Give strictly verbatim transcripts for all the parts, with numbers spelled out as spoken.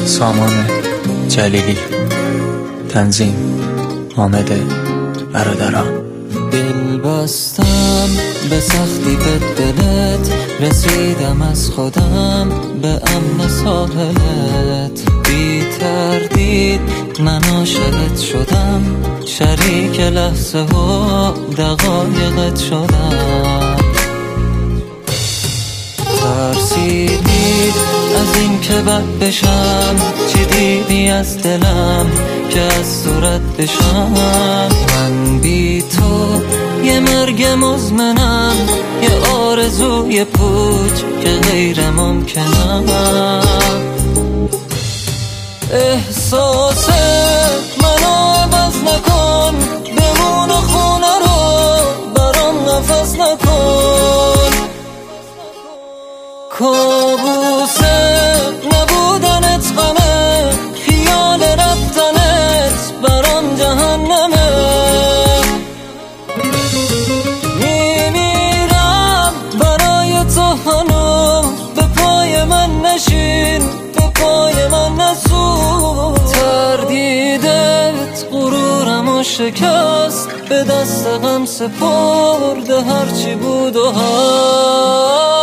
سامان جلیلی، تنظیم حامد برادران. دل بستم به سختی به دلت، رسیدم از خودم به امن ساحلت. بی تردید من عاشقت شدم، شریک لحظه ها دقایقت شدم. ترسیدی از این که بد بشم، چی دیدی از دلم که از صورت بشم؟ من بی تو یه مرگ مزمنم، یه آرزوی پوچ که غیر ممکنم. احساس منو عوض نکن، بمون و خونه رو برام نفس نکن. کابوس نبودنت غمه، خیال رفتنت برام جهنمه. میمیرم برای تو هنوز، به پای من نشین، به پای من نسوز. تردیدت غرورمو شکست، به دست غم سپرده هرچی بود و هست.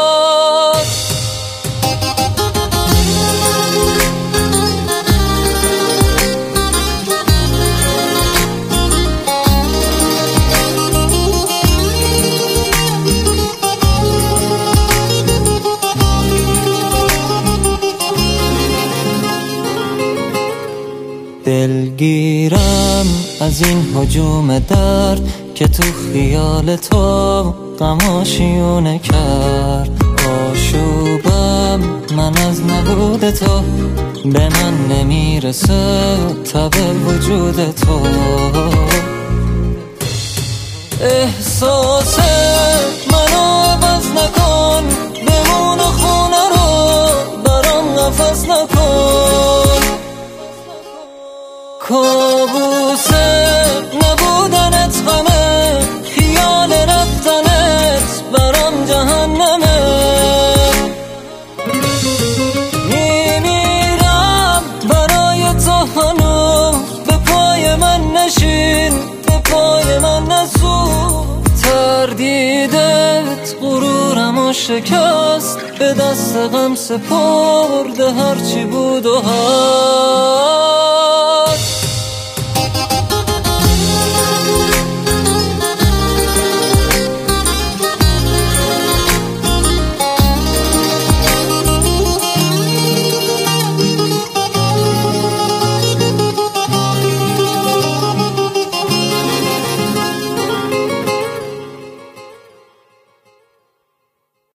دلگیرم از این هجوم درد که تو خیال تو غماشیونه کرد. آشوبم من از نبود تو، به من نمیرسه تب وجود تو. احساس منو عوض نکن، بمون و خونه رو برام نفس نکن. کابوس نبودنت غمه، خیال رفتنت برام جهنمه. میمیرم برای تو هنوز، به پای من نشین، به پای من نسوز. تردیدت غرورمو شکست، به دست غم سپرده هرچی بود و هست.